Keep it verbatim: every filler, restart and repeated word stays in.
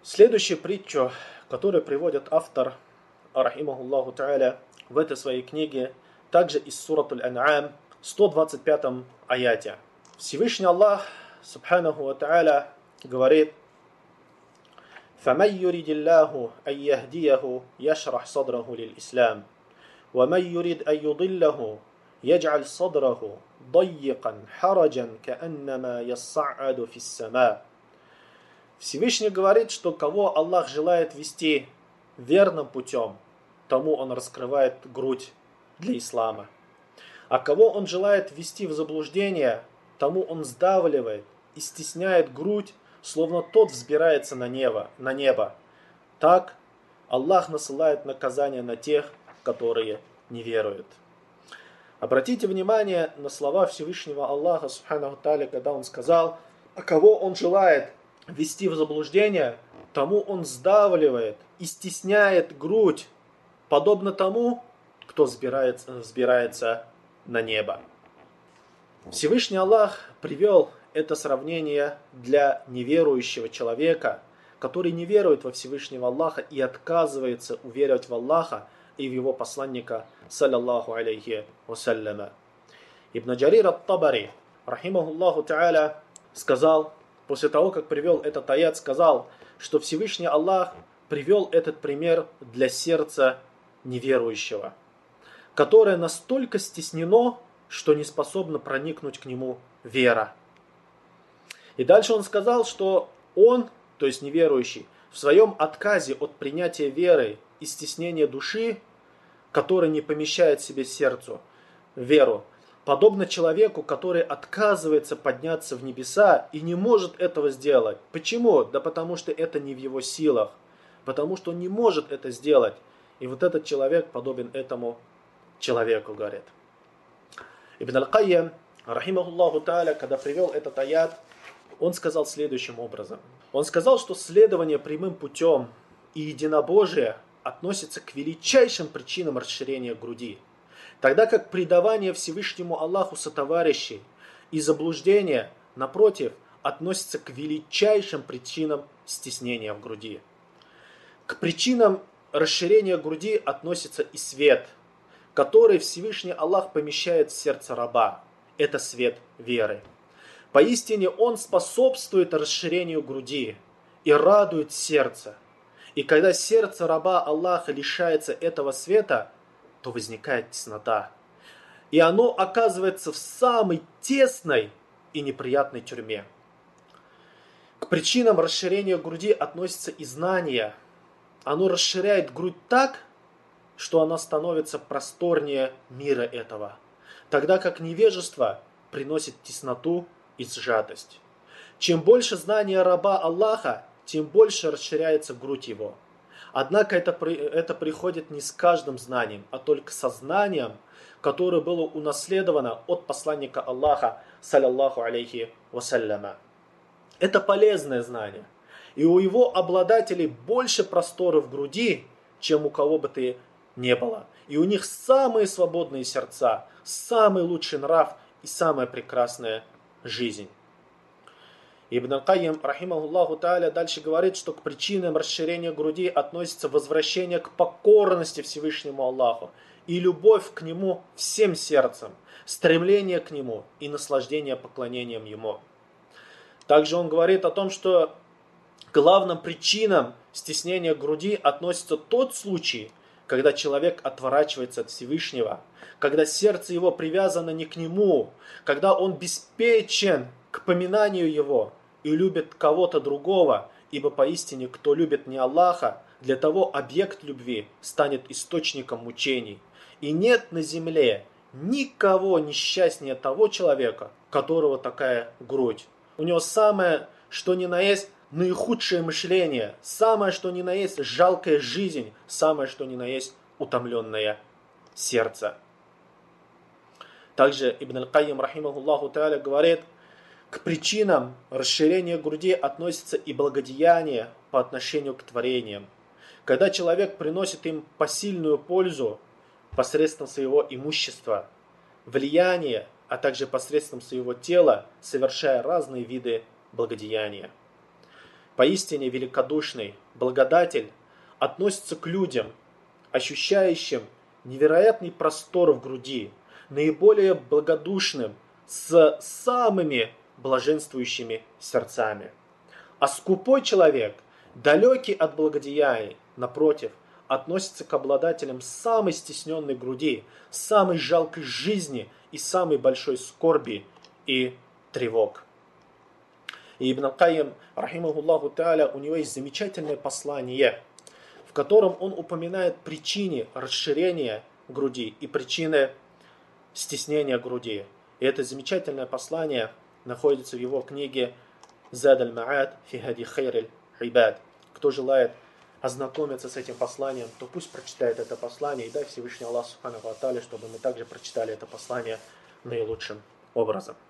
Следующую притчу, которую приводит автор, рахимахуллаху та'аля, в этой своей книге, также из сурат Аль-Ан'ам, сто двадцать пятом аяте. Всевышний Аллах, субханаху ва та'аля, говорит: فَمَنْ يُرِدِ اللَّهُ أَنْ يَهْدِيَهُ يَشْرَحْ صَدْرَهُ لِلْإِسْلَامِ وَمَنْ يُرِدْ أَنْ يُضِلَّهُ يَجْعَلْ صَدْرَهُ ضَيِّقًا حَرَجًا كَأَنَّمَا يَصَّعَّدُ فِي السَّمَاءِ. Всевышний говорит, что кого Аллах желает вести верным путем, тому Он раскрывает грудь для ислама. А кого Он желает ввести в заблуждение, тому Он сдавливает и стесняет грудь, словно тот взбирается на небо. На небо. Так Аллах насылает наказание на тех, которые не веруют. Обратите внимание на слова Всевышнего Аллаха, субханаху тааля, когда Он сказал: а кого Он желает ввести в заблуждение, тому Он сдавливает и стесняет грудь, подобно тому, кто взбирается, взбирается на небо. Всевышний Аллах привел это сравнение для неверующего человека, который не верует во Всевышнего Аллаха и отказывается уверовать в Аллаха и в его посланника, саллаллаху алейхи вассаляма. Ибн Джарир ат-Табари, рахимахуллаху та'аля, сказал, после того, как привел этот аят, сказал, что Всевышний Аллах привел этот пример для сердца неверующего, которое настолько стеснено, что не способно проникнуть к нему вера. И дальше он сказал, что он, то есть неверующий, в своем отказе от принятия веры и стеснения души, который не помещает в себе сердцу веру, подобно человеку, который отказывается подняться в небеса и не может этого сделать. Почему? Да потому что это не в его силах. Потому что он не может это сделать. И вот этот человек подобен этому человеку, говорит. Ибн Аль-Кайям, рахимахуллаху та'аля, когда привел этот аят, он сказал следующим образом. Он сказал, что следование прямым путем и единобожие относится к величайшим причинам расширения груди, тогда как предавание Всевышнему Аллаху сотоварищей и заблуждение, напротив, относится к величайшим причинам стеснения в груди. К причинам расширения груди относится и свет, который Всевышний Аллах помещает в сердце раба. Это свет веры. Поистине Он способствует расширению груди и радует сердце. И когда сердце раба Аллаха лишается этого света, то возникает теснота. И оно оказывается в самой тесной и неприятной тюрьме. К причинам расширения груди относится и знание. Оно расширяет грудь так, что она становится просторнее мира этого, тогда как невежество приносит тесноту и сжатость. Чем больше знания раба Аллаха, тем больше расширяется грудь его. Однако это, это приходит не с каждым знанием, а только со знанием, которое было унаследовано от посланника Аллаха, саллаллаху алейхи вассаляма. Это полезное знание. И у его обладателей больше простора в груди, чем у кого бы то ни было. И у них самые свободные сердца, самый лучший нрав и самая прекрасная жизнь. Ибн Аль-Кайям, рахимахуллаху та'аля, дальше говорит, что к причинам расширения груди относится возвращение к покорности Всевышнему Аллаху и любовь к Нему всем сердцем, стремление к Нему и наслаждение поклонением Ему. Также он говорит о том, что к главным причинам стеснения груди относится тот случай, когда человек отворачивается от Всевышнего, когда сердце его привязано не к Нему, когда он беспечен к поминанию Его и любит кого-то другого, ибо поистине, кто любит не Аллаха, для того объект любви станет источником мучений. И нет на земле никого несчастнее того человека, у которого такая грудь. У него самое, что ни на есть, наихудшее мышление, самое, что ни на есть, жалкая жизнь, самое, что ни на есть, утомленное сердце. Также Ибн Аль-Кайям, рахимахуллаху та'аля, говорит, к причинам расширения груди относится и благодеяние по отношению к творениям. Когда человек приносит им посильную пользу посредством своего имущества, влияния, а также посредством своего тела, совершая разные виды благодеяния. поистине великодушный благодатель относится к людям, ощущающим невероятный простор в груди, наиболее благодушным, с самыми блаженствующими сердцами. А скупой человек, далекий от благодеяний, напротив, относится к обладателям самой стесненной груди, самой жалкой жизни и самой большой скорби и тревог. И Ибн Аль-Кайим, рахимахуллаху тааля, у него есть замечательное послание, в котором он упоминает причины расширения груди и причины стеснения груди. И это замечательное послание находится в его книге «Зад аль-Ма'ад фи хади хайр аль-Ибад». Кто желает ознакомиться с этим посланием, то пусть прочитает это послание, и дай Всевышний Аллах Субханаху ва Тааля, чтобы мы также прочитали это послание наилучшим образом.